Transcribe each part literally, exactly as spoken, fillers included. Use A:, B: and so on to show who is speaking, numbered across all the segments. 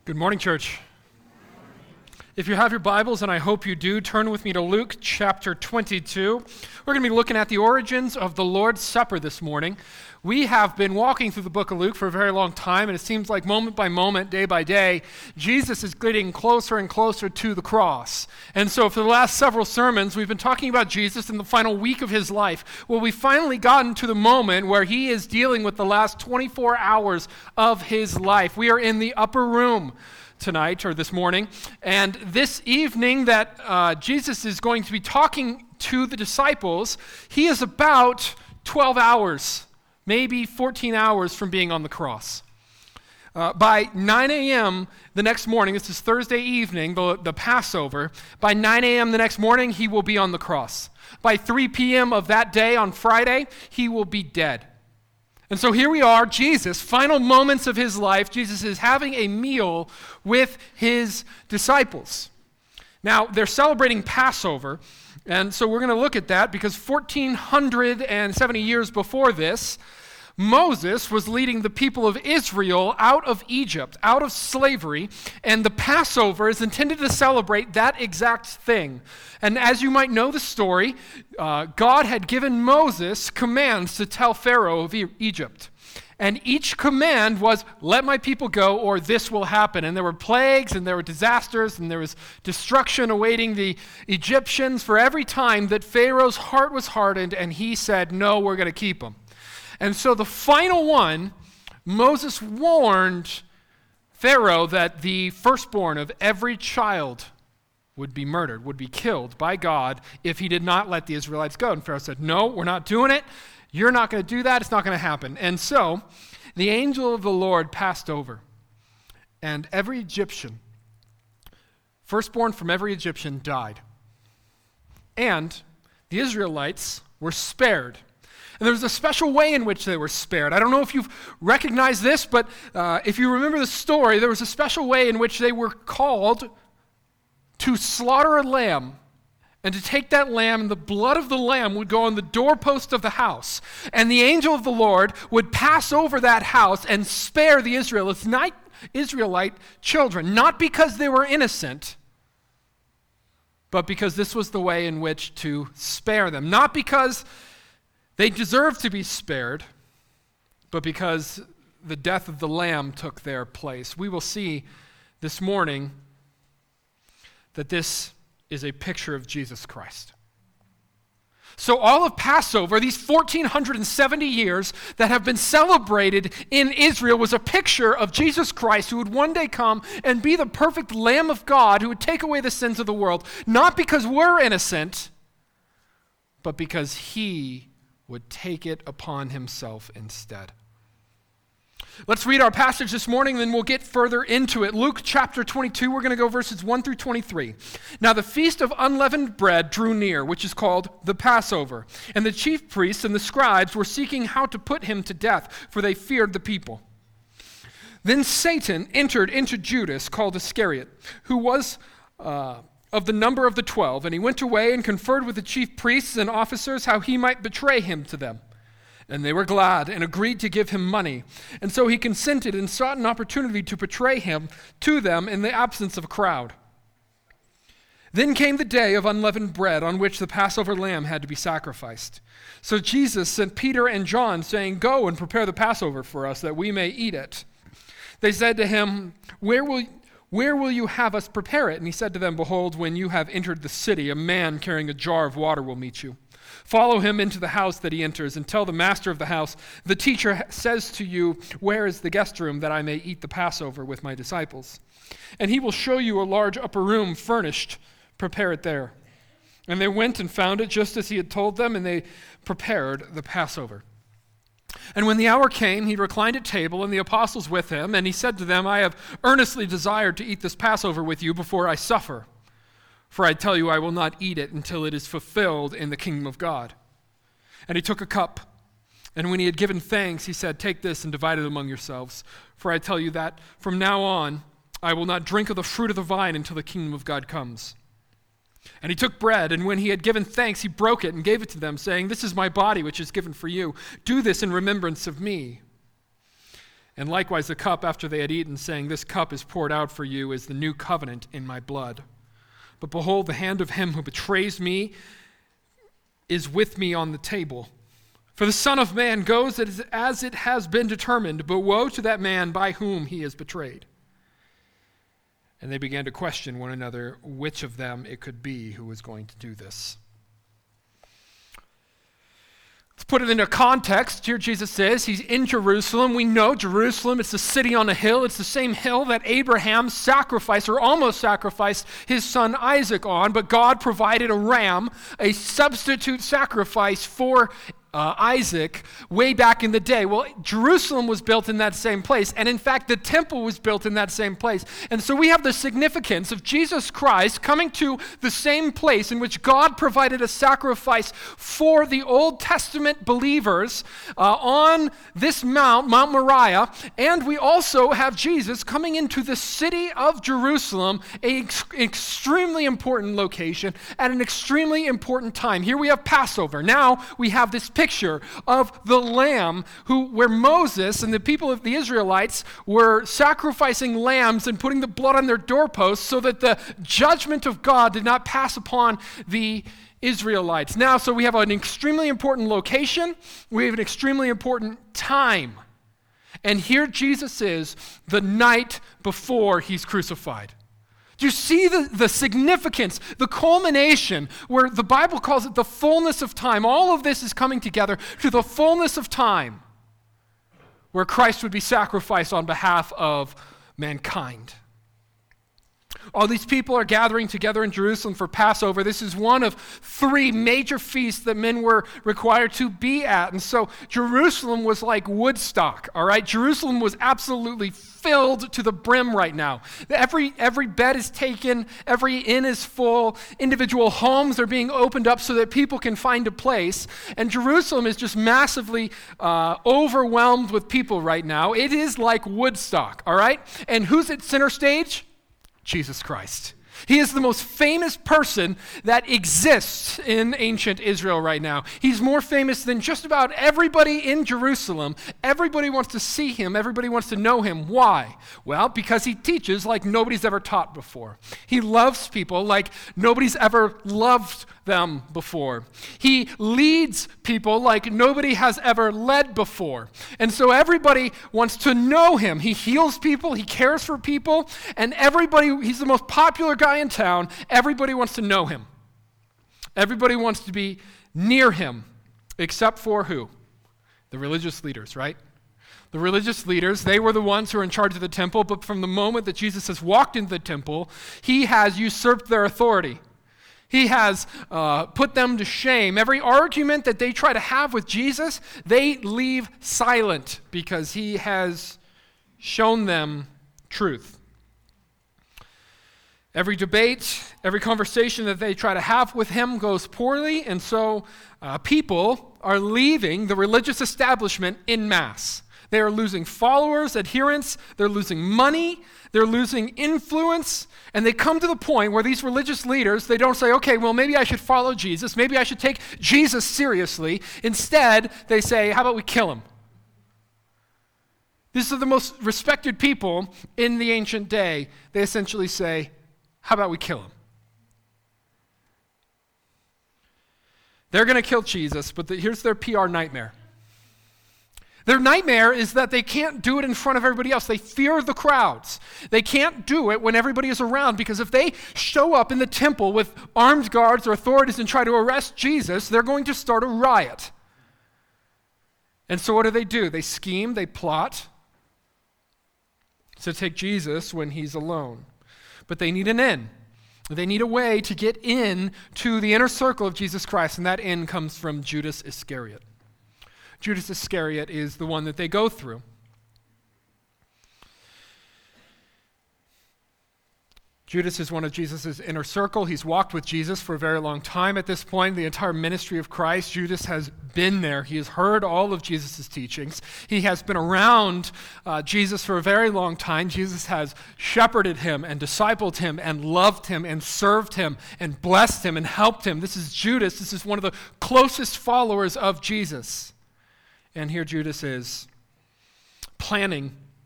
A: Good morning, church. If you have your Bibles, and I hope you do, turn with me to Luke chapter twenty-two. We're going to be looking at the origins of the Lord's Supper this morning. We have been walking through the book of Luke for a very long time, and it seems like moment by moment, day by day, Jesus is getting closer and closer to the cross. And so for the last several sermons, we've been talking about Jesus in the final week of his life. Well, we've finally gotten to the moment where he is dealing with the last twenty-four hours of his life. We are in the upper room tonight, or this morning, and this evening that uh, Jesus is going to be talking to the disciples, he is about twelve hours, maybe fourteen hours from being on the cross. Uh, by nine a.m. the next morning, this is Thursday evening, the, the Passover, by nine a.m. the next morning, he will be on the cross. By three p.m. of that day on Friday, he will be dead. And so here we are, Jesus, final moments of his life. Jesus is having a meal with his disciples. Now, they're celebrating Passover, and so we're going to look at that because fourteen seventy years before this, Moses was leading the people of Israel out of Egypt, out of slavery, and the Passover is intended to celebrate that exact thing. And as you might know the story, uh, God had given Moses commands to tell Pharaoh of e- Egypt. And each command was, let my people go or this will happen. And there were plagues and there were disasters and there was destruction awaiting the Egyptians for every time that Pharaoh's heart was hardened and he said, no, we're going to keep them. And so the final one, Moses warned Pharaoh that the firstborn of every child would be murdered, would be killed by God if he did not let the Israelites go. And Pharaoh said, no, we're not doing it. You're not going to do that. It's not going to happen. And so the angel of the Lord passed over, and every Egyptian, firstborn from every Egyptian, died. And the Israelites were spared. And there was a special way in which they were spared. I don't know if you've recognized this, but uh, if you remember the story, there was a special way in which they were called to slaughter a lamb, and to take that lamb, and the blood of the lamb would go on the doorpost of the house. And the angel of the Lord would pass over that house and spare the Israelites, not Israelite children, not because they were innocent, but because this was the way in which to spare them. Not because they deserved to be spared, but because the death of the lamb took their place. We will see this morning that this is a picture of Jesus Christ. So all of Passover, these fourteen seventy years that have been celebrated in Israel, was a picture of Jesus Christ who would one day come and be the perfect Lamb of God who would take away the sins of the world, not because we're innocent, but because he would take it upon himself instead. Let's read our passage this morning, then we'll get further into it. Luke chapter twenty-two, we're going to go verses one through twenty-three. Now the feast of unleavened bread drew near, which is called the Passover. And the chief priests and the scribes were seeking how to put him to death, for they feared the people. Then Satan entered into Judas, called Iscariot, who was uh, of the number of the twelve. And he went away and conferred with the chief priests and officers how he might betray him to them. And they were glad and agreed to give him money. And so he consented and sought an opportunity to betray him to them in the absence of a crowd. Then came the day of unleavened bread on which the Passover lamb had to be sacrificed. So Jesus sent Peter and John, saying, go and prepare the Passover for us, that we may eat it. They said to him, Where will Where will you have us prepare it? And he said to them, Behold, when you have entered the city, a man carrying a jar of water will meet you. Follow him into the house that he enters, and tell the master of the house, the teacher says to you, where is the guest room that I may eat the Passover with my disciples? And he will show you a large upper room furnished. Prepare it there. And they went and found it just as he had told them, and they prepared the Passover. And when the hour came, he reclined at table, and the apostles with him, and he said to them, I have earnestly desired to eat this Passover with you before I suffer. For I tell you, I will not eat it until it is fulfilled in the kingdom of God. And he took a cup, and when he had given thanks, he said, Take this and divide it among yourselves. For I tell you that from now on, I will not drink of the fruit of the vine until the kingdom of God comes. And he took bread, and when he had given thanks, he broke it and gave it to them, saying, This is my body, which is given for you. Do this in remembrance of me. And likewise the cup after they had eaten, saying, This cup is poured out for you as the new covenant in my blood. But behold, the hand of him who betrays me is with me on the table. For the Son of Man goes as it has been determined, but woe to that man by whom he is betrayed. And they began to question one another which of them it could be who was going to do this. Let's put it into context. Here Jesus says he's in Jerusalem. We know Jerusalem, it's the city on a hill. It's the same hill that Abraham sacrificed or almost sacrificed his son Isaac on, but God provided a ram, a substitute sacrifice for Uh, Isaac way back in the day. Well, Jerusalem was built in that same place, and in fact, the temple was built in that same place. And so we have the significance of Jesus Christ coming to the same place in which God provided a sacrifice for the Old Testament believers uh, on this mount, Mount Moriah, and we also have Jesus coming into the city of Jerusalem, an ex- extremely important location at an extremely important time. Here we have Passover. Now we have this picture of the lamb who, where Moses and the people of the Israelites were sacrificing lambs and putting the blood on their doorposts so that the judgment of God did not pass upon the Israelites. Now, so we have an extremely important location. We have an extremely important time. And here Jesus is the night before he's crucified. Do you see the, the significance, the culmination, where the Bible calls it the fullness of time? All of this is coming together to the fullness of time, where Christ would be sacrificed on behalf of mankind. All these people are gathering together in Jerusalem for Passover. This is one of three major feasts that men were required to be at. And so Jerusalem was like Woodstock, all right? Jerusalem was absolutely filled to the brim right now. Every, every bed is taken, every inn is full, individual homes are being opened up so that people can find a place. And Jerusalem is just massively uh, overwhelmed with people right now. It is like Woodstock, all right? And who's at center stage? Jesus Christ. He is the most famous person that exists in ancient Israel right now. He's more famous than just about everybody in Jerusalem. Everybody wants to see him. Everybody wants to know him. Why? Well, because he teaches like nobody's ever taught before. He loves people like nobody's ever loved them before. He leads people like nobody has ever led before. And so everybody wants to know him. He heals people, he cares for people, and everybody, he's the most popular guy in town. Everybody wants to know him. Everybody wants to be near him, except for who? The religious leaders, right? The religious leaders, they were the ones who were in charge of the temple, but from the moment that Jesus has walked into the temple, he has usurped their authority. He has uh, put them to shame. Every argument that they try to have with Jesus, they leave silent because he has shown them truth. Every debate, every conversation that they try to have with him goes poorly, and so uh, people are leaving the religious establishment en masse. They are losing followers, adherents, they're losing money, they're losing influence, and they come to the point where these religious leaders, they don't say, okay, well, maybe I should follow Jesus, maybe I should take Jesus seriously. Instead, they say, how about we kill him? These are the most respected people in the ancient day. They essentially say, how about we kill him? They're going to kill Jesus, but the, here's their P R nightmare. Their nightmare is that they can't do it in front of everybody else. They fear the crowds. They can't do it when everybody is around, because if they show up in the temple with armed guards or authorities and try to arrest Jesus, they're going to start a riot. And so what do they do? They scheme, they plot to take Jesus when he's alone. But they need an in. They need a way to get in to the inner circle of Jesus Christ, and that in comes from Judas Iscariot. Judas Iscariot is the one that they go through. Judas is one of Jesus' inner circle. He's walked with Jesus for a very long time at this point. The entire ministry of Christ, Judas has been there. He has heard all of Jesus' teachings. He has been around uh, Jesus for a very long time. Jesus has shepherded him and discipled him and loved him and served him and blessed him and helped him. This is Judas. This is one of the closest followers of Jesus. And here Judas is planning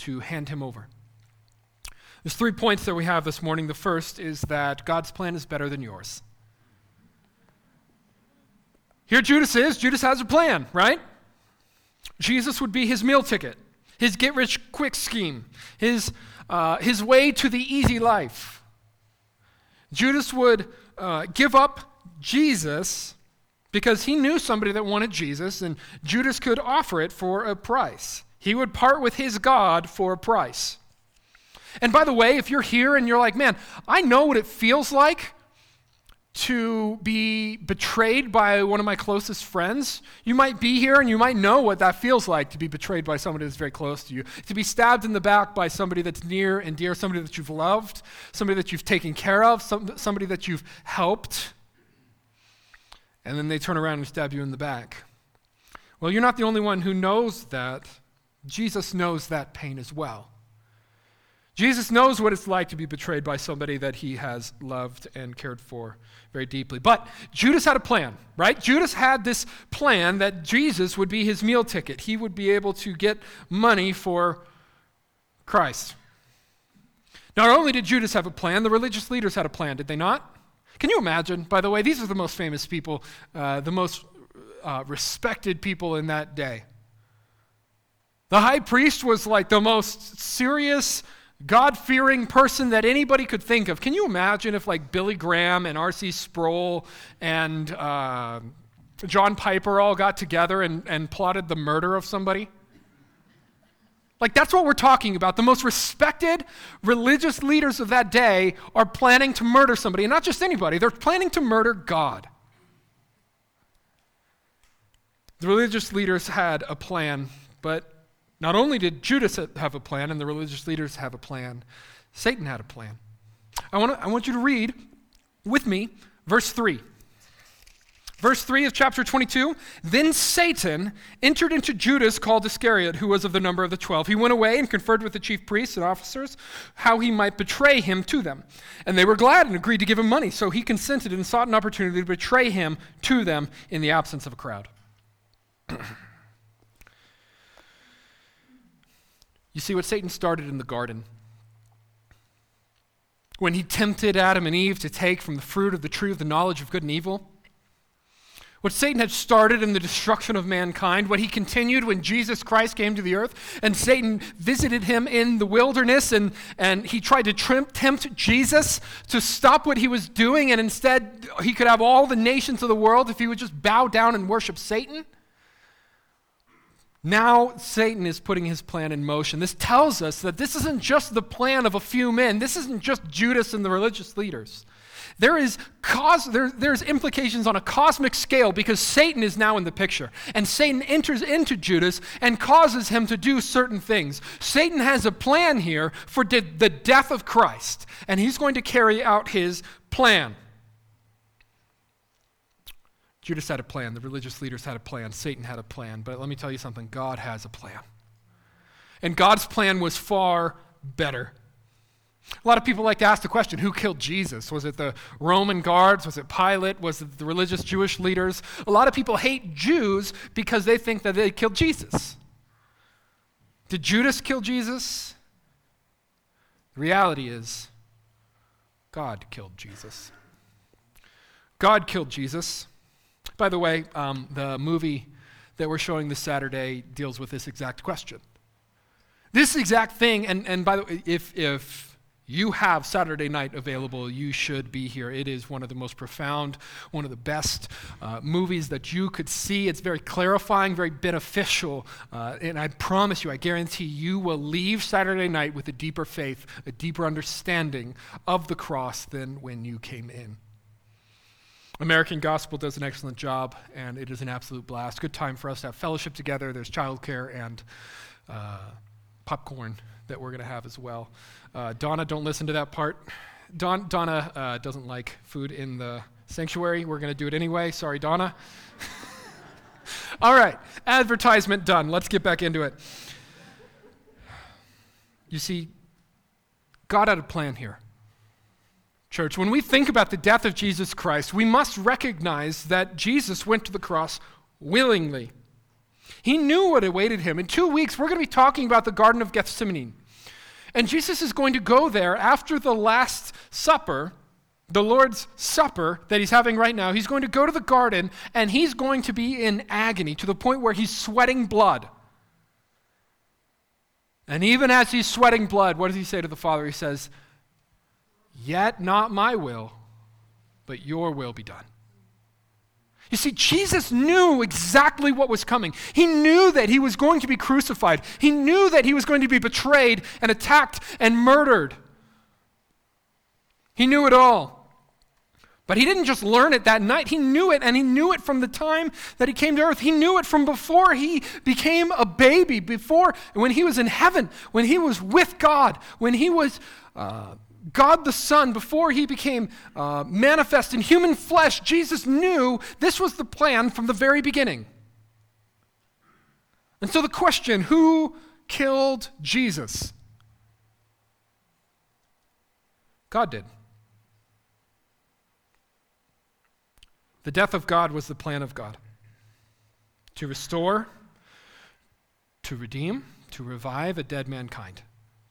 A: to hand him over. There's three points that we have this morning. The first is that God's plan is better than yours. Here Judas is. Judas has a plan, right? Jesus would be his meal ticket, his get-rich-quick scheme, his, uh, his way to the easy life. Judas would uh, give up Jesus because he knew somebody that wanted Jesus, and Judas could offer it for a price. He would part with his God for a price. And by the way, if you're here and you're like, man, I know what it feels like to be betrayed by one of my closest friends. You might be here and you might know what that feels like to be betrayed by somebody that's very close to you, to be stabbed in the back by somebody that's near and dear, somebody that you've loved, somebody that you've taken care of, some, somebody that you've helped, and then they turn around and stab you in the back. Well, you're not the only one who knows that. Jesus knows that pain as well. Jesus knows what it's like to be betrayed by somebody that he has loved and cared for very deeply. But Judas had a plan, right? Judas had this plan that Jesus would be his meal ticket. He would be able to get money for Christ. Not only did Judas have a plan, the religious leaders had a plan, did they not? Can you imagine? By the way, these are the most famous people, uh, the most uh, respected people in that day. The high priest was like the most serious, God-fearing person that anybody could think of. Can you imagine if like Billy Graham and R C Sproul and uh, John Piper all got together and, and plotted the murder of somebody? Like that's what we're talking about. The most respected religious leaders of that day are planning to murder somebody. And not just anybody, they're planning to murder God. The religious leaders had a plan, but not only did Judas have a plan and the religious leaders have a plan, Satan had a plan. I want to, I want you to read with me verse three. Verse three of chapter twenty-two, then Satan entered into Judas called Iscariot, who was of the number of the twelve. He went away and conferred with the chief priests and officers how he might betray him to them. And they were glad and agreed to give him money. So he consented and sought an opportunity to betray him to them in the absence of a crowd. You see what Satan started in the garden. When he tempted Adam and Eve to take from the fruit of the tree of the knowledge of good and evil. What Satan had started in the destruction of mankind, what he continued when Jesus Christ came to the earth, and Satan visited him in the wilderness, and, and he tried to tempt, tempt Jesus to stop what he was doing, and instead he could have all the nations of the world if he would just bow down and worship Satan. Now Satan is putting his plan in motion. This tells us that this isn't just the plan of a few men. This isn't just Judas and the religious leaders. There is cos- there, there's implications on a cosmic scale because Satan is now in the picture. And Satan enters into Judas and causes him to do certain things. Satan has a plan here for de- the death of Christ, and he's going to carry out his plan. Judas had a plan, the religious leaders had a plan, Satan had a plan, but let me tell you something, God has a plan. And God's plan was far better. A lot of people like to ask the question, who killed Jesus? Was it the Roman guards? Was it Pilate? Was it the religious Jewish leaders? A lot of people hate Jews because they think that they killed Jesus. Did Judas kill Jesus? The reality is, God killed Jesus. God killed Jesus. By the way, um, the movie that we're showing this Saturday deals with this exact question. This exact thing, and, and by the way, if, if you have Saturday night available, you should be here. It is one of the most profound, one of the best uh, movies that you could see. It's very clarifying, very beneficial, uh, and I promise you, I guarantee you will leave Saturday night with a deeper faith, a deeper understanding of the cross than when you came in. American Gospel does an excellent job, and it is an absolute blast. Good time for us to have fellowship together. There's childcare and uh, popcorn that we're going to have as well. Uh, Donna, don't listen to that part. Don, Donna uh, doesn't like food in the sanctuary. We're going to do it anyway. Sorry, Donna. All right, advertisement done. Let's get back into it. You see, God had a plan here. Church, when we think about the death of Jesus Christ, we must recognize that Jesus went to the cross willingly. He knew what awaited him. In two weeks, we're going to be talking about the Garden of Gethsemane. And Jesus is going to go there after the Last Supper, the Lord's Supper that he's having right now. He's going to go to the garden, and he's going to be in agony to the point where he's sweating blood. And even as he's sweating blood, what does he say to the Father? He says, "Yet not my will, but your will be done." You see, Jesus knew exactly what was coming. He knew that he was going to be crucified. He knew that he was going to be betrayed and attacked and murdered. He knew it all. But he didn't just learn it that night. He knew it, and he knew it from the time that he came to earth. He knew it from before he became a baby, before, when he was in heaven, when he was with God, when he was uh, God the Son, before he became uh, manifest in human flesh. Jesus knew this was the plan from the very beginning. And so the question, who killed Jesus? God did. The death of God was the plan of God. To restore, to redeem, to revive a dead mankind.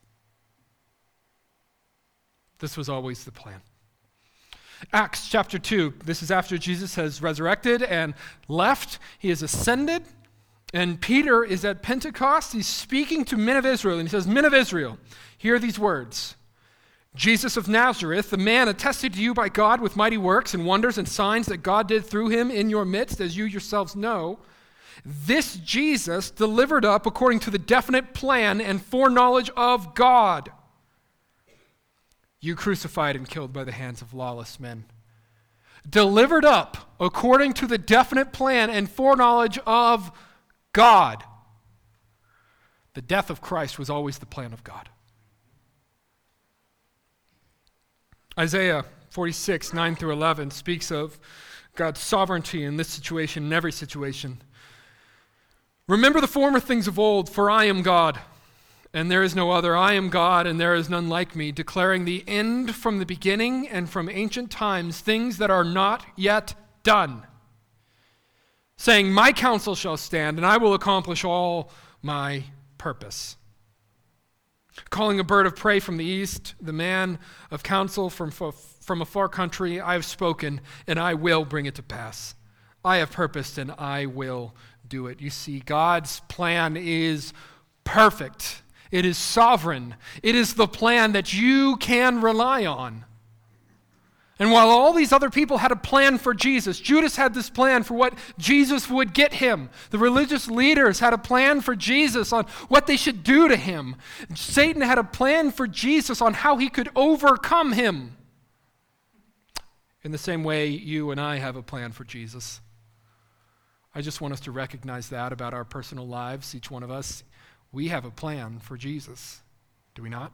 A: This was always the plan. Acts chapter two, this is after Jesus has resurrected and left. He has ascended, and Peter is at Pentecost. He's speaking to men of Israel, and he says, "Men of Israel, hear these words. Jesus of Nazareth, the man attested to you by God with mighty works and wonders and signs that God did through him in your midst, as you yourselves know. This Jesus delivered up according to the definite plan and foreknowledge of God. You crucified and killed by the hands of lawless men. Delivered up according to the definite plan and foreknowledge of God." The death of Christ was always the plan of God. Isaiah forty-six, nine through eleven speaks of God's sovereignty in this situation, in every situation. "Remember the former things of old, for I am God, and there is no other. I am God, and there is none like me, declaring the end from the beginning and from ancient times, things that are not yet done. Saying, my counsel shall stand, and I will accomplish all my purpose. Calling a bird of prey from the east, the man of counsel from, from a far country, I have spoken, and I will bring it to pass. I have purposed, and I will do it." You see, God's plan is perfect. It is sovereign. It is the plan that you can rely on. And while all these other people had a plan for Jesus, Judas had this plan for what Jesus would get him. The religious leaders had a plan for Jesus on what they should do to him. Satan had a plan for Jesus on how he could overcome him. In the same way, you and I have a plan for Jesus. I just want us to recognize that about our personal lives, each one of us. We have a plan for Jesus, do we not?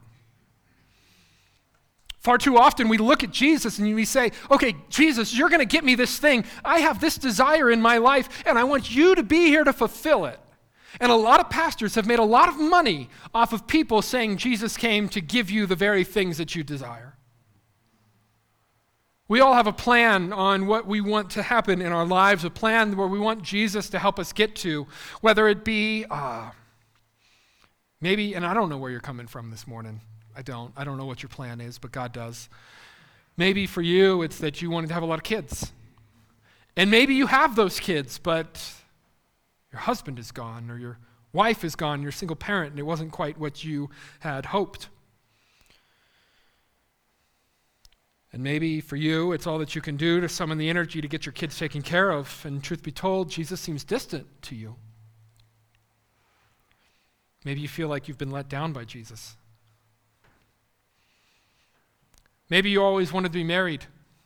A: Far too often we look at Jesus and we say, okay, Jesus, you're going to get me this thing. I have this desire in my life, and I want you to be here to fulfill it. And a lot of pastors have made a lot of money off of people saying Jesus came to give you the very things that you desire. We all have a plan on what we want to happen in our lives, a plan where we want Jesus to help us get to, whether it be... Uh, Maybe, and I don't know where you're coming from this morning. I don't. I don't know what your plan is, but God does. Maybe for you, it's that you wanted to have a lot of kids. And maybe you have those kids, but your husband is gone, or your wife is gone, you're a single parent, and it wasn't quite what you had hoped. And maybe for you, it's all that you can do to summon the energy to get your kids taken care of. And truth be told, Jesus seems distant to you. Maybe you feel like you've been let down by Jesus. Maybe you always wanted to be married.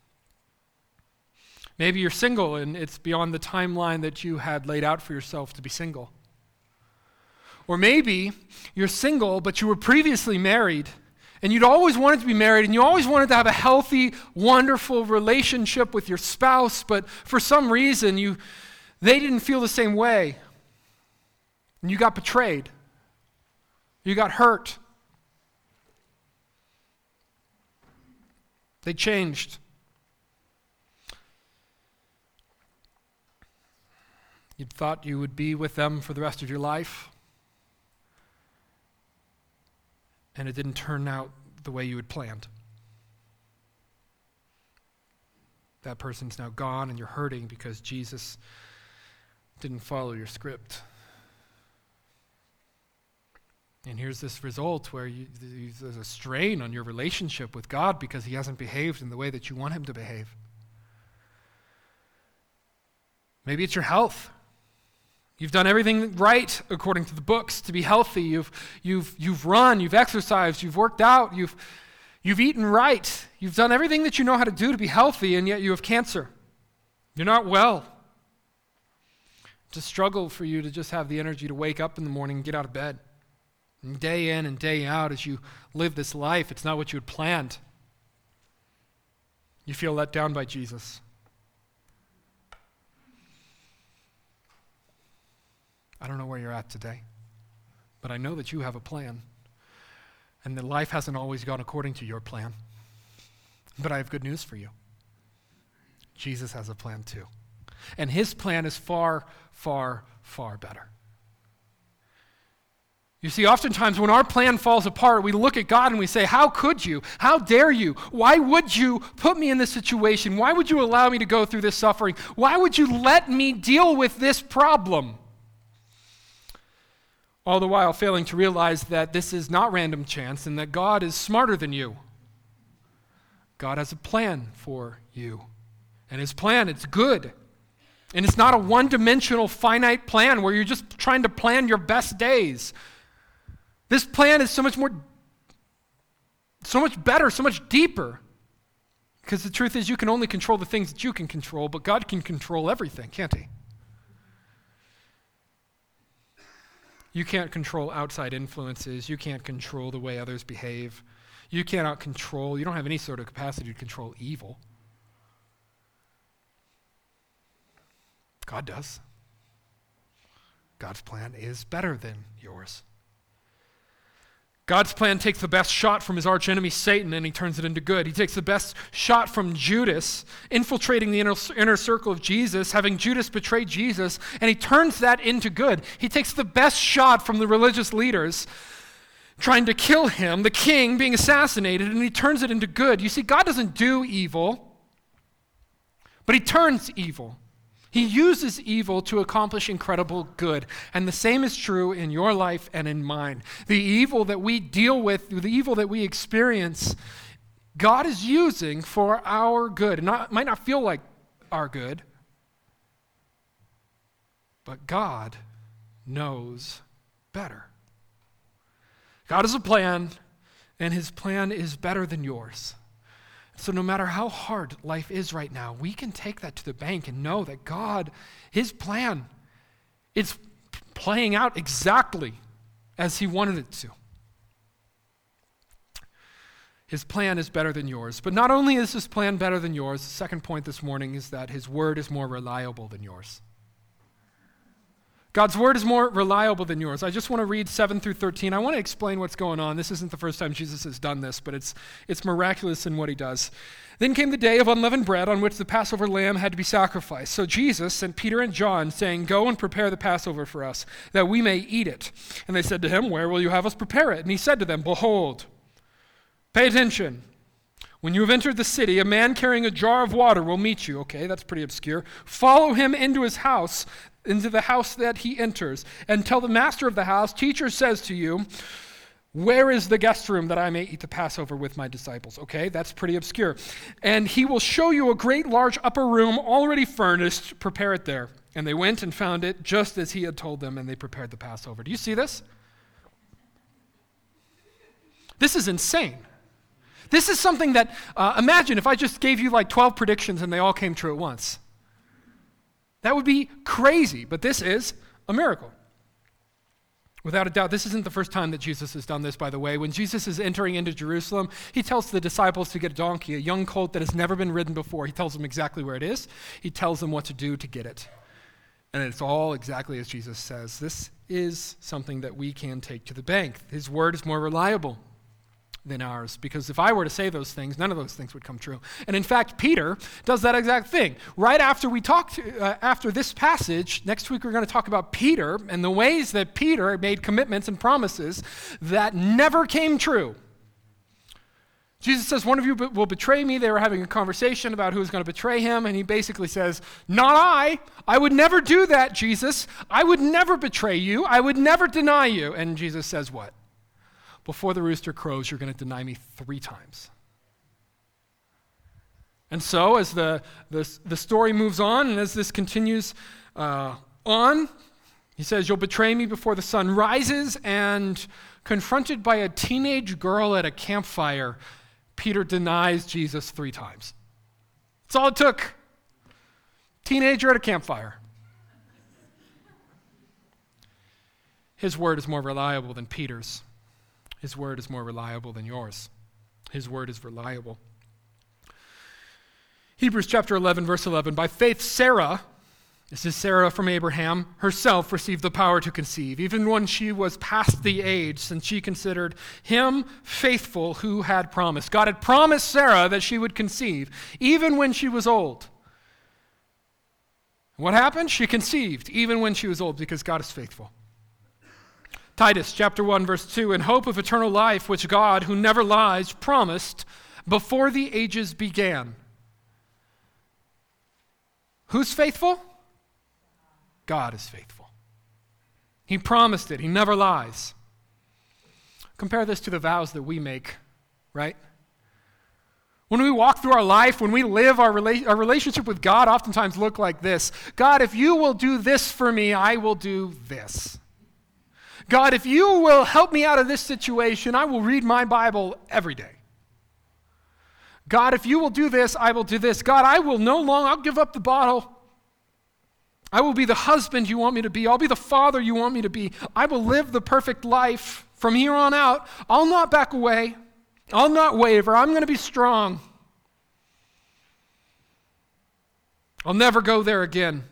A: Maybe you're single and it's beyond the timeline that you had laid out for yourself to be single. Or maybe you're single, but you were previously married, and you'd always wanted to be married, and you always wanted to have a healthy, wonderful relationship with your spouse, but for some reason you they didn't feel the same way. And you got betrayed. You got hurt. They changed. You thought you would be with them for the rest of your life, and it didn't turn out the way you had planned. That person's now gone, and you're hurting because Jesus didn't follow your script. And here's this result where you, there's a strain on your relationship with God because he hasn't behaved in the way that you want him to behave. Maybe it's your health. You've done everything right according to the books to be healthy. You've, you've, you've run, you've exercised, you've worked out, you've, you've eaten right. You've done everything that you know how to do to be healthy, and yet you have cancer. You're not well. It's a struggle for you to just have the energy to wake up in the morning and get out of bed. And day in and day out as you live this life, it's not what you had planned. You feel let down by Jesus. I don't know where you're at today, but I know that you have a plan, and that life hasn't always gone according to your plan. But I have good news for you. Jesus has a plan too. And his plan is far, far, far better. You see, oftentimes when our plan falls apart, we look at God and we say, how could you? How dare you? Why would you put me in this situation? Why would you allow me to go through this suffering? Why would you let me deal with this problem? All the while failing to realize that this is not random chance and that God is smarter than you. God has a plan for you. And his plan, it's good. And it's not a one-dimensional, finite plan where you're just trying to plan your best days. This plan is so much more, so much better, so much deeper. Because the truth is you can only control the things that you can control, but God can control everything, can't he? You can't control outside influences. You can't control the way others behave. You cannot control, you don't have any sort of capacity to control evil. God does. God's plan is better than yours. God's plan takes the best shot from his archenemy Satan and he turns it into good. He takes the best shot from Judas, infiltrating the inner, inner circle of Jesus, having Judas betray Jesus, and he turns that into good. He takes the best shot from the religious leaders trying to kill him, the king being assassinated, and he turns it into good. You see, God doesn't do evil, but he turns evil. He uses evil to accomplish incredible good. And the same is true in your life and in mine. The evil that we deal with, the evil that we experience, God is using for our good. It not, might not feel like our good, but God knows better. God has a plan, and his plan is better than yours. So no matter how hard life is right now, we can take that to the bank and know that God, his plan, is playing out exactly as he wanted it to. His plan is better than yours. But not only is his plan better than yours, the second point this morning is that his word is more reliable than yours. God's word is more reliable than yours. I just want to read seven through thirteen. I want to explain what's going on. This isn't the first time Jesus has done this, but it's it's miraculous in what he does. Then came the day of unleavened bread on which the Passover lamb had to be sacrificed. So Jesus sent Peter and John, saying, "Go and prepare the Passover for us, that we may eat it." And they said to him, "Where will you have us prepare it?" And he said to them, "Behold, pay attention. When you have entered the city, a man carrying a jar of water will meet you." Okay, that's pretty obscure. "Follow him into his house, into the house that he enters, and tell the master of the house, 'Teacher says to you, where is the guest room that I may eat the Passover with my disciples?'" Okay, that's pretty obscure. "And he will show you a great large upper room already furnished. Prepare it there." And they went and found it just as he had told them, and they prepared the Passover. Do you see this? This is insane. This is something that, uh, imagine if I just gave you like twelve predictions and they all came true at once. That would be crazy, but this is a miracle. Without a doubt, this isn't the first time that Jesus has done this, by the way. When Jesus is entering into Jerusalem, he tells the disciples to get a donkey, a young colt that has never been ridden before. He tells them exactly where it is. He tells them what to do to get it. And it's all exactly as Jesus says. This is something that we can take to the bank. His word is more reliable. than ours, because if I were to say those things, none of those things would come true. And in fact, Peter does that exact thing. Right after we talked, uh, after this passage, next week we're going to talk about Peter and the ways that Peter made commitments and promises that never came true. Jesus says, one of you will betray me. They were having a conversation about who was going to betray him, and he basically says, not I. I would never do that, Jesus. I would never betray you. I would never deny you. And Jesus says what? Before the rooster crows, you're going to deny me three times. And so as the, the, the story moves on, and as this continues uh, on, he says, you'll betray me before the sun rises, and confronted by a teenage girl at a campfire, Peter denies Jesus three times. That's all it took. Teenager at a campfire. His word is more reliable than Peter's. His word is more reliable than yours. His word is reliable. Hebrews chapter eleven, verse eleven. By faith, Sarah, this is Sarah from Abraham, herself received the power to conceive, even when she was past the age, since she considered him faithful who had promised. God had promised Sarah that she would conceive, even when she was old. What happened? She conceived, even when she was old, because God is faithful. Titus chapter one, verse two, in hope of eternal life, which God, who never lies, promised before the ages began. Who's faithful? God is faithful. He promised it. He never lies. Compare this to the vows that we make, right? When we walk through our life, when we live, our, rela- our relationship with God oftentimes look like this. God, if you will do this for me, I will do this. God, if you will help me out of this situation, I will read my Bible every day. God, if you will do this, I will do this. God, I will no longer, I'll give up the bottle. I will be the husband you want me to be. I'll be the father you want me to be. I will live the perfect life from here on out. I'll not back away. I'll not waver. I'm going to be strong. I'll never go there again.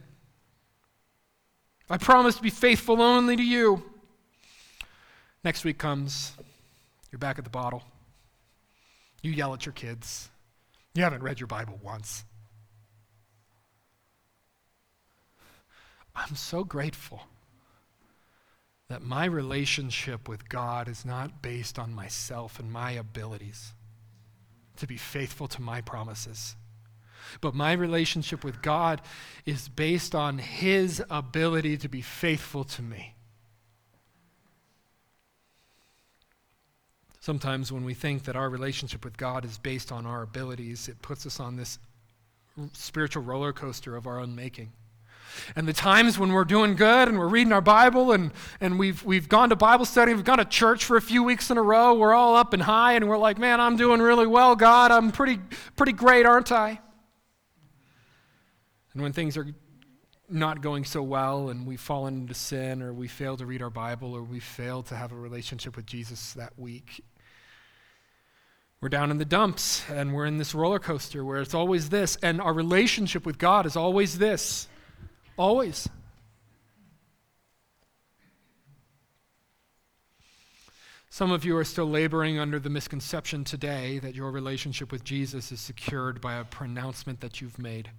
A: I promise to be faithful only to you. Next week comes, you're back at the bottle. You yell at your kids. You haven't read your Bible once. I'm so grateful that my relationship with God is not based on myself and my abilities to be faithful to my promises. But my relationship with God is based on his ability to be faithful to me. Sometimes when we think that our relationship with God is based on our abilities, it puts us on this spiritual roller coaster of our own making. And the times when we're doing good and we're reading our Bible and, and we've we've gone to Bible study, we've gone to church for a few weeks in a row, we're all up and high and we're like, man, I'm doing really well, God. I'm pretty pretty great, aren't I? And when things are not going so well and we've fallen into sin or we fail to read our Bible or we fail to have a relationship with Jesus that week, we're down in the dumps and we're in this roller coaster where it's always this, and our relationship with God is always this. Always. Some of you are still laboring under the misconception today that your relationship with Jesus is secured by a pronouncement that you've made.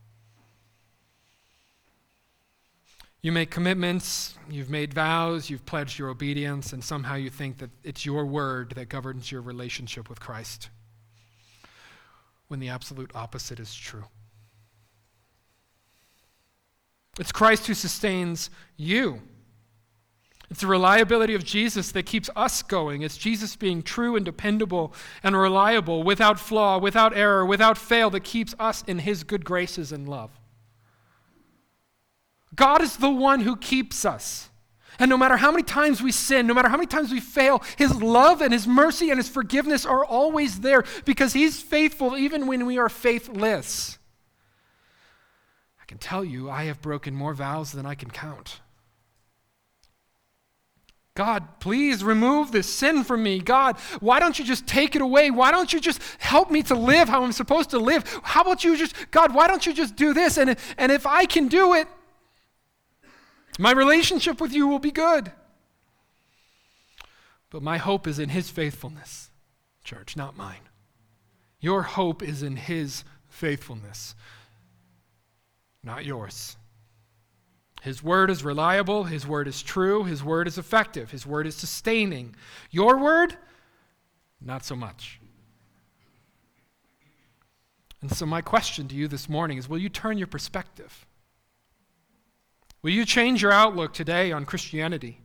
A: You make commitments, you've made vows, you've pledged your obedience, and somehow you think that it's your word that governs your relationship with Christ, when the absolute opposite is true. It's Christ who sustains you. It's the reliability of Jesus that keeps us going. It's Jesus being true and dependable and reliable, without flaw, without error, without fail, that keeps us in his good graces and love. God is the one who keeps us. And no matter how many times we sin, no matter how many times we fail, his love and his mercy and his forgiveness are always there because he's faithful even when we are faithless. I can tell you, I have broken more vows than I can count. God, please remove this sin from me. God, why don't you just take it away? Why don't you just help me to live how I'm supposed to live? How about you just, God, why don't you just do this? And, and if I can do it, my relationship with you will be good. But my hope is in his faithfulness. church, not mine. Your hope is in his faithfulness, not yours. His word is reliable. His word is true. His word is effective. His word is sustaining. Your word, not so much. And so my question to you this morning is, will you turn your perspective? Will you change your outlook today on Christianity?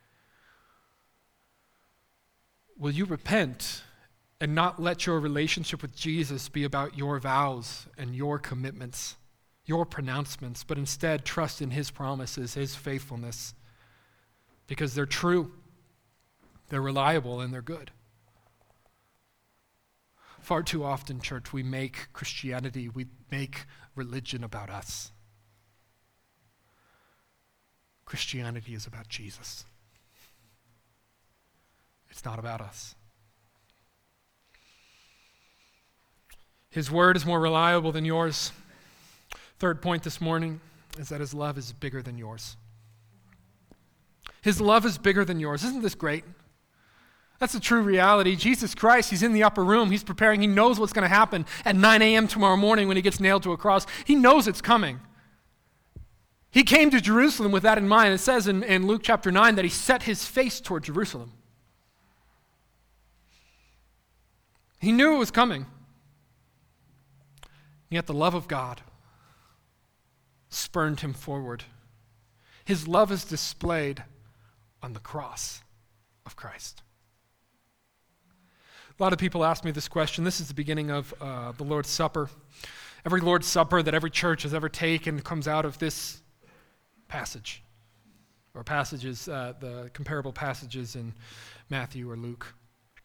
A: Will you repent and not let your relationship with Jesus be about your vows and your commitments, your pronouncements, but instead trust in his promises, his faithfulness, because they're true, they're reliable, and they're good? Far too often, church, we make Christianity, we make religion about us. Christianity is about Jesus. It's not about us. His word is more reliable than yours. Third point this morning is that his love is bigger than yours. His love is bigger than yours. Isn't this great? That's the true reality. Jesus Christ, he's in the upper room. He's preparing. He knows what's going to happen at nine a.m. tomorrow morning when he gets nailed to a cross. He knows it's coming. He came to Jerusalem with that in mind. It says in, in Luke chapter nine that he set his face toward Jerusalem. He knew it was coming. Yet the love of God spurned him forward. His love is displayed on the cross of Christ. A lot of people ask me this question. This is the beginning of uh, the Lord's Supper. Every Lord's Supper that every church has ever taken comes out of this passage, or passages, uh, the comparable passages in Matthew or Luke.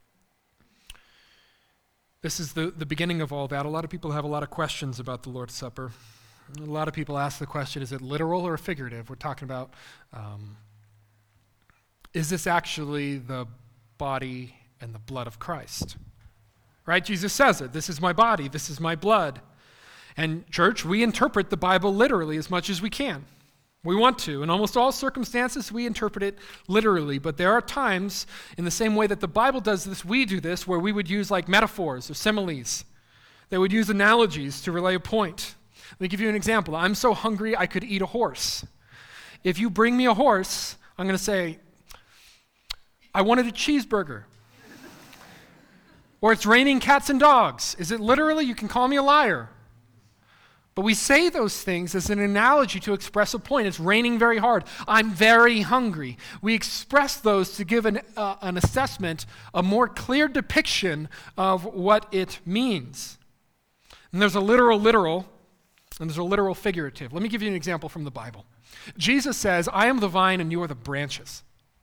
A: This is the, the beginning of all that. A lot of people have a lot of questions about the Lord's Supper. A lot of people ask the question, is it literal or figurative? We're talking about, um, is this actually the body and the blood of Christ? Right? Jesus says it. This is my body. This is my blood. And church, we interpret the Bible literally as much as we can. We want to. In almost all circumstances, we interpret it literally. But there are times, in the same way that the Bible does this, we do this, where we would use like metaphors or similes. They would use analogies to relay a point. Let me give you an example. I'm so hungry I could eat a horse. If you bring me a horse, I'm going to say, I wanted a cheeseburger. Or it's raining cats and dogs. Is it literally? You can call me a liar. But we say those things as an analogy to express a point. It's raining very hard. I'm very hungry. We express those to give an, uh, an assessment, a more clear depiction of what it means. And there's a literal literal, and there's a literal figurative. Let me give you an example from the Bible. Jesus says, I am the vine and you are the branches.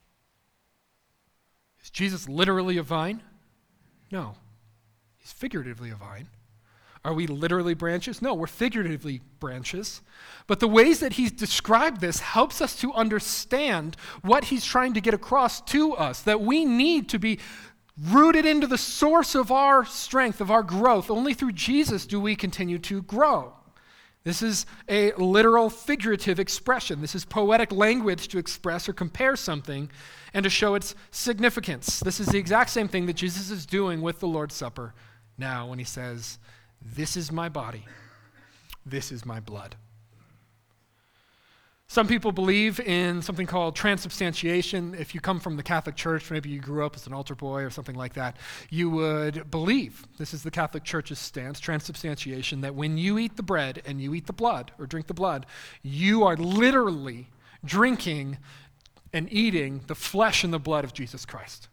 A: Is Jesus literally a vine? No. He's figuratively a vine. Are we literally branches? No, we're figuratively branches. But the ways that he's described this helps us to understand what he's trying to get across to us, that we need to be rooted into the source of our strength, of our growth. Only through Jesus do we continue to grow. This is a literal figurative expression. This is poetic language to express or compare something and to show its significance. This is the exact same thing that Jesus is doing with the Lord's Supper now when he says, this is my body. This is my blood. Some people believe in something called transubstantiation. If you come from the Catholic Church, maybe you grew up as an altar boy or something like that, you would believe, this is the Catholic Church's stance, transubstantiation, that when you eat the bread and you eat the blood or drink the blood, you are literally drinking and eating the flesh and the blood of Jesus Christ.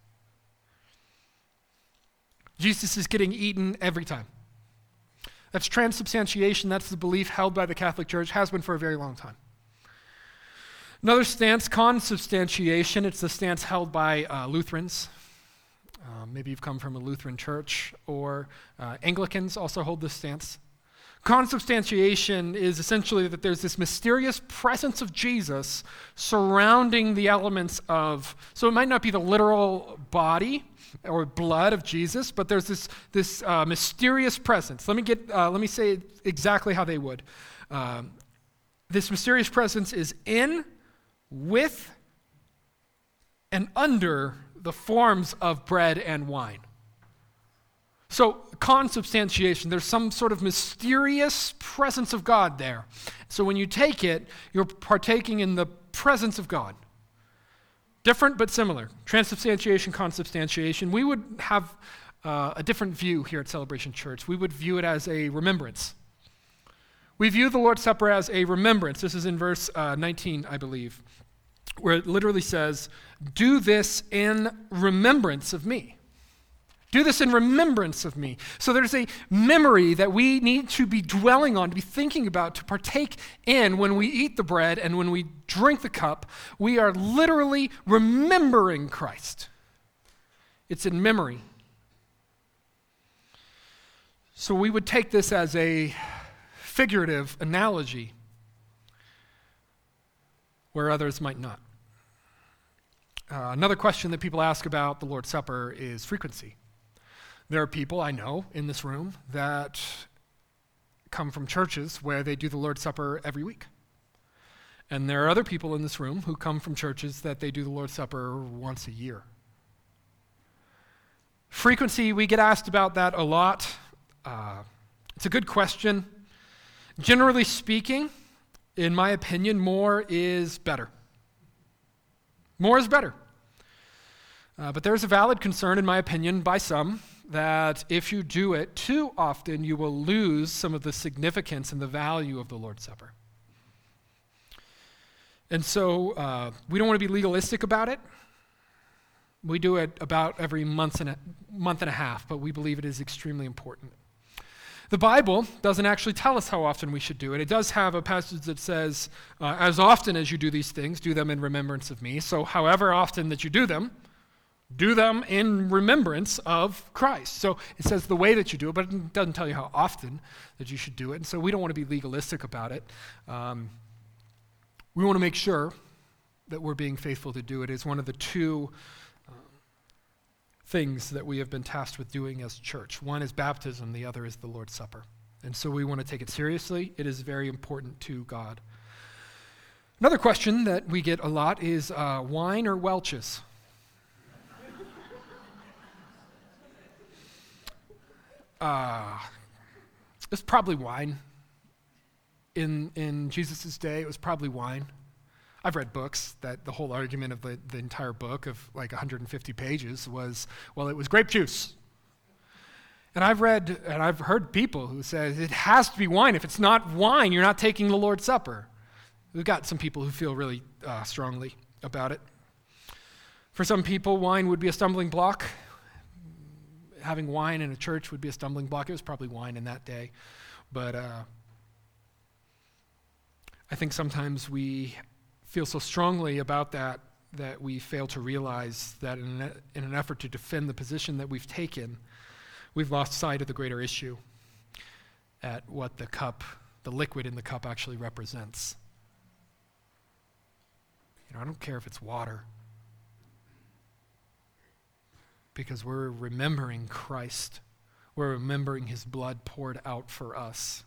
A: Jesus is getting eaten every time. That's transubstantiation. That's the belief held by the Catholic Church, has been for a very long time. Another stance, consubstantiation. It's the stance held by uh, Lutherans. Uh, maybe you've come from a Lutheran church, or uh, Anglicans also hold this stance. Consubstantiation is essentially that there's this mysterious presence of Jesus surrounding the elements of, so it might not be the literal body or blood of Jesus, but there's this this uh, mysterious presence. Let me get. Uh, let me say exactly how they would. Um, this mysterious presence is in, with, and under the forms of bread and wine. So, consubstantiation, there's some sort of mysterious presence of God there. So when you take it, you're partaking in the presence of God. Different but similar. Transubstantiation, consubstantiation. We would have uh, a different view here at Celebration Church. We would view it as a remembrance. We view the Lord's Supper as a remembrance. This is in verse uh, nineteen, I believe, where it literally says, "Do this in remembrance of me." Do this in remembrance of me. So there's a memory that we need to be dwelling on, to be thinking about, to partake in when we eat the bread and when we drink the cup. We are literally remembering Christ. It's in memory. So we would take this as a figurative analogy where others might not. Uh, another question that people ask about the Lord's Supper is frequency. There are people I know in this room that come from churches where they do the Lord's Supper every week. And there are other people in this room who come from churches that they do the Lord's Supper once a year. Frequency, we get asked about that a lot. Uh, it's a good question. Generally speaking, in my opinion, more is better. More is better. Uh, but there's a valid concern, in my opinion, by some, that if you do it too often, you will lose some of the significance and the value of the Lord's Supper. And so uh, we don't want to be legalistic about it. We do it about every month and a, month and a half, but we believe it is extremely important. The Bible doesn't actually tell us how often we should do it. It does have a passage that says, uh, as often as you do these things, do them in remembrance of me. So however often that you do them, do them in remembrance of Christ. So it says the way that you do it, but it doesn't tell you how often that you should do it. And so we don't want to be legalistic about it. Um, we want to make sure that we're being faithful to do it. It's one of the two uh, things that we have been tasked with doing as church. One is baptism, the other is the Lord's Supper. And so we want to take it seriously. It is very important to God. Another question that we get a lot is uh, wine or Welch's? Uh, it's probably wine. In in Jesus' day, it was probably wine. I've read books that the whole argument of the, the entire book of like one hundred fifty pages was, well, it was grape juice. And I've read, and I've heard people who say it has to be wine. If it's not wine, you're not taking the Lord's Supper. We've got some people who feel really uh, strongly about it. For some people, wine would be a stumbling block. Having wine in a church would be a stumbling block. It was probably wine in that day. But uh, I think sometimes we feel so strongly about that that we fail to realize that in an, in an effort to defend the position that we've taken, we've lost sight of the greater issue at what the cup, the liquid in the cup actually represents. You know, I don't care if it's water, because we're remembering Christ. We're remembering his blood poured out for us.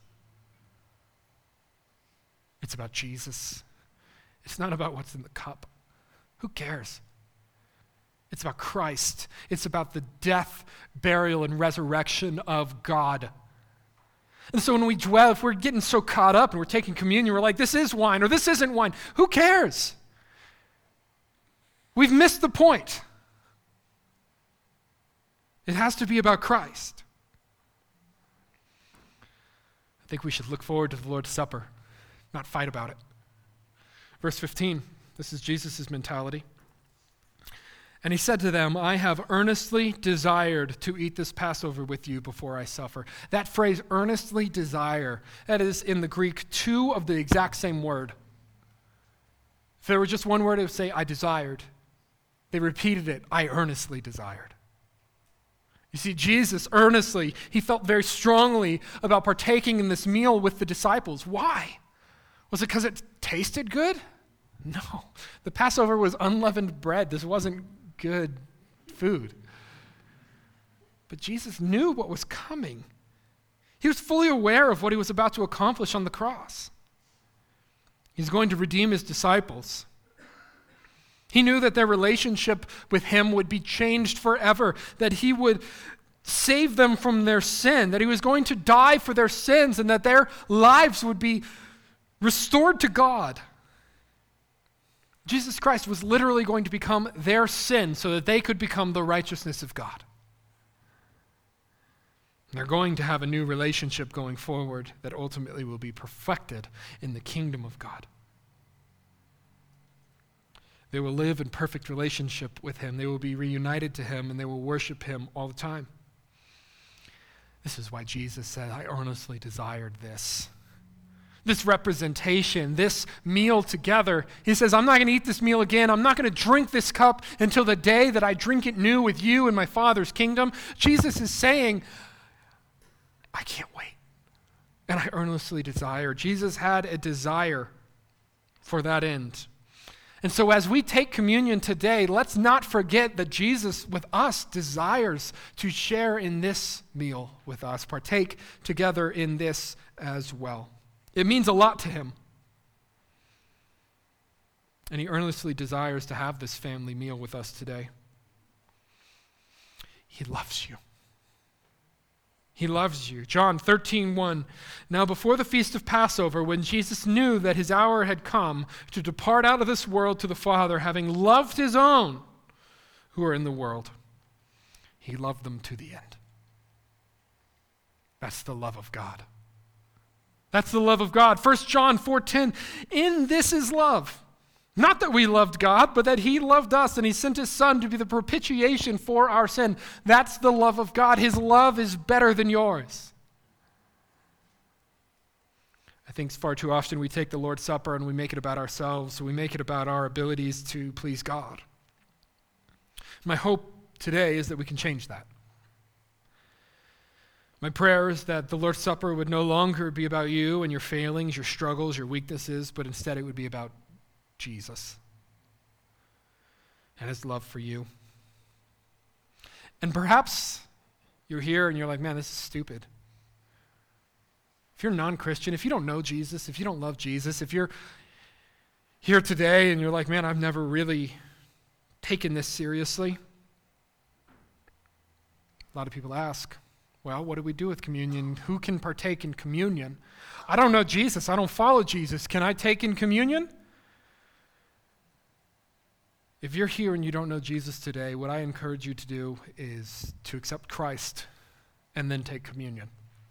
A: It's about Jesus. It's not about what's in the cup. Who cares? It's about Christ. It's about the death, burial, and resurrection of God. And so when we dwell, if we're getting so caught up and we're taking communion, we're like, this is wine or this isn't wine. Who cares? We've missed the point. It has to be about Christ. I think we should look forward to the Lord's Supper, not fight about it. Verse fifteen, this is Jesus' mentality. And he said to them, I have earnestly desired to eat this Passover with you before I suffer. That phrase, earnestly desire, that is in the Greek two of the exact same word. If there were just one word, it would say, I desired. They repeated it, I earnestly desired. You see, Jesus earnestly, he felt very strongly about partaking in this meal with the disciples. Why? Was it because it tasted good? No. The Passover was unleavened bread. This wasn't good food. But Jesus knew what was coming. He was fully aware of what he was about to accomplish on the cross. He's going to redeem his disciples. He knew that their relationship with him would be changed forever, that he would save them from their sin, that he was going to die for their sins, and that their lives would be restored to God. Jesus Christ was literally going to become their sin so that they could become the righteousness of God. And they're going to have a new relationship going forward that ultimately will be perfected in the kingdom of God. They will live in perfect relationship with him. They will be reunited to him, and they will worship him all the time. This is why Jesus said, I earnestly desired this. This representation, this meal together. He says, I'm not going to eat this meal again. I'm not going to drink this cup until the day that I drink it new with you in my Father's kingdom. Jesus is saying, I can't wait. And I earnestly desire. Jesus had a desire for that end. And so as we take communion today, let's not forget that Jesus with us desires to share in this meal with us, partake together in this as well. It means a lot to him. And he earnestly desires to have this family meal with us today. He loves you. He loves you. John thirteen one. Now before the feast of Passover, when Jesus knew that his hour had come to depart out of this world to the Father, having loved his own who are in the world, he loved them to the end. That's the love of God. That's the love of God. First John four ten, in this is love. Not that we loved God, but that he loved us, and he sent his Son to be the propitiation for our sin. That's the love of God. His love is better than yours. I think far too often we take the Lord's Supper and we make it about ourselves. We make it about our abilities to please God. My hope today is that we can change that. My prayer is that the Lord's Supper would no longer be about you and your failings, your struggles, your weaknesses, but instead it would be about Jesus and his love for you. And perhaps you're here and you're like, man, this is stupid. If you're non-Christian, if you don't know Jesus, if you don't love Jesus, if you're here today and you're like, man, I've never really taken this seriously. A lot of people ask, well, what do we do with communion? Who can partake in communion? I don't know Jesus. I don't follow Jesus. Can I take in communion? If you're here and you don't know Jesus today, what I encourage you to do is to accept Christ and then take communion.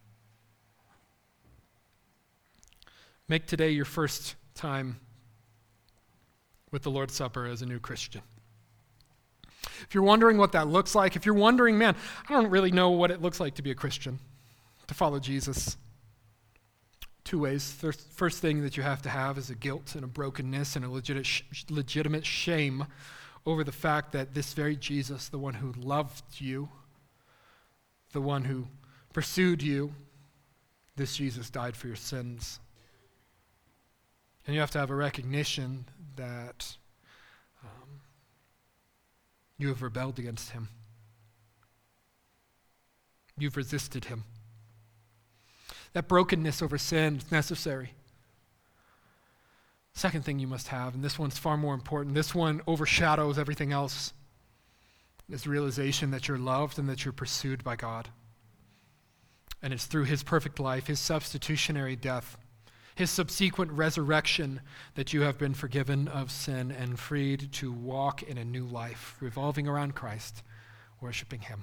A: Make today your first time with the Lord's Supper as a new Christian. If you're wondering what that looks like, if you're wondering, man, I don't really know what it looks like to be a Christian, to follow Jesus. Two ways. First thing that you have to have is a guilt and a brokenness and a legit, legitimate shame over the fact that this very Jesus, the one who loved you, the one who pursued you, this Jesus died for your sins. And you have to have a recognition that um, you have rebelled against him. You've resisted him. That brokenness over sin is necessary. Second thing you must have, and this one's far more important, this one overshadows everything else, is the realization that you're loved and that you're pursued by God. And it's through his perfect life, his substitutionary death, his subsequent resurrection, that you have been forgiven of sin and freed to walk in a new life, revolving around Christ, worshiping him.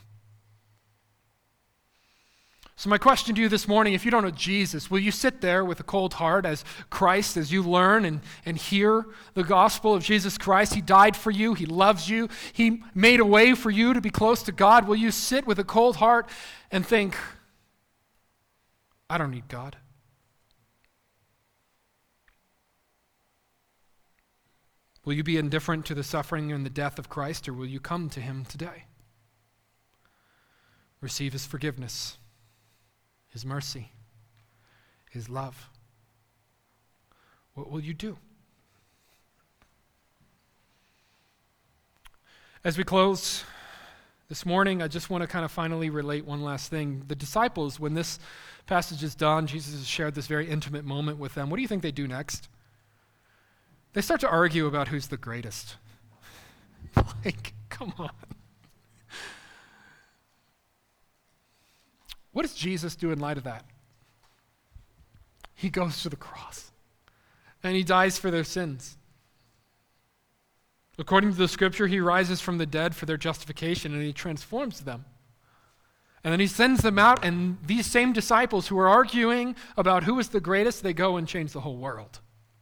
A: So my question to you this morning, if you don't know Jesus, will you sit there with a cold heart as Christ, as you learn and, and hear the gospel of Jesus Christ? He died for you. He loves you. He made a way for you to be close to God. Will you sit with a cold heart and think, I don't need God? Will you be indifferent to the suffering and the death of Christ, or will you come to him today? Receive his forgiveness, his mercy, his love. What will you do? As we close this morning, I just want to kind of finally relate one last thing. The disciples, when this passage is done, Jesus has shared this very intimate moment with them. What do you think they do next? They start to argue about who's the greatest. Like, come on. What does Jesus do in light of that? He goes to the cross and he dies for their sins. According to the scripture, he rises from the dead for their justification and he transforms them. And then he sends them out, and these same disciples who are arguing about who is the greatest, they go and change the whole world.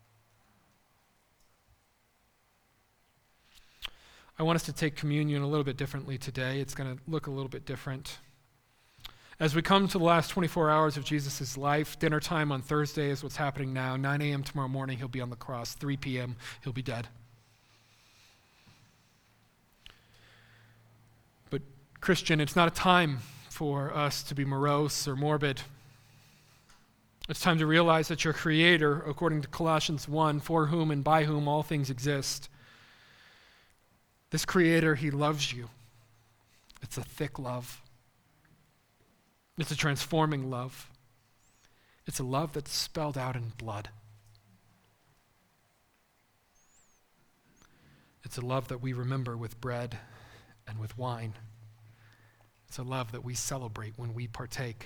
A: I want us to take communion a little bit differently today. It's going to look a little bit different. As we come to the last twenty-four hours of Jesus' life, dinner time on Thursday is what's happening now. nine a.m. tomorrow morning, he'll be on the cross. three p.m., he'll be dead. But Christian, it's not a time for us to be morose or morbid. It's time to realize that your Creator, according to Colossians one, for whom and by whom all things exist, this Creator, he loves you. It's a thick love. It's a transforming love. It's a love that's spelled out in blood. It's a love that we remember with bread and with wine. It's a love that we celebrate when we partake.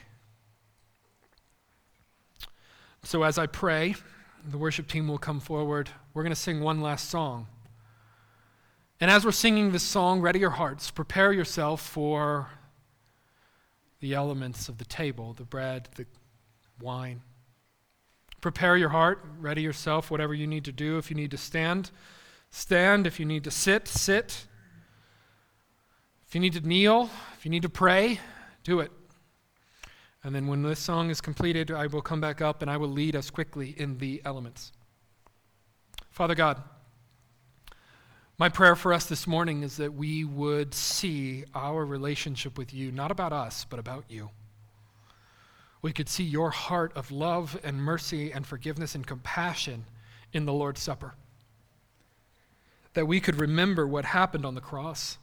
A: So as I pray, the worship team will come forward. We're going to sing one last song. And as we're singing this song, ready your hearts, prepare yourself for the elements of the table, the bread, the wine. Prepare your heart, ready yourself, whatever you need to do. If you need to stand, stand. If you need to sit, sit. If you need to kneel, if you need to pray, do it. And then when this song is completed, I will come back up and I will lead us quickly in the elements. Father God, my prayer for us this morning is that we would see our relationship with you, not about us, but about you. We could see your heart of love and mercy and forgiveness and compassion in the Lord's Supper. That we could remember what happened on the cross.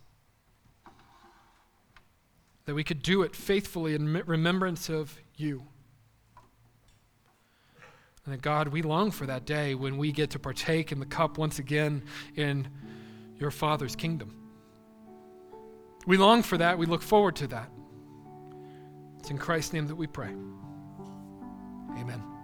A: That we could do it faithfully in remembrance of you. And that, God, we long for that day when we get to partake in the cup once again in your Father's kingdom. We long for that. We look forward to that. It's in Christ's name that we pray. Amen.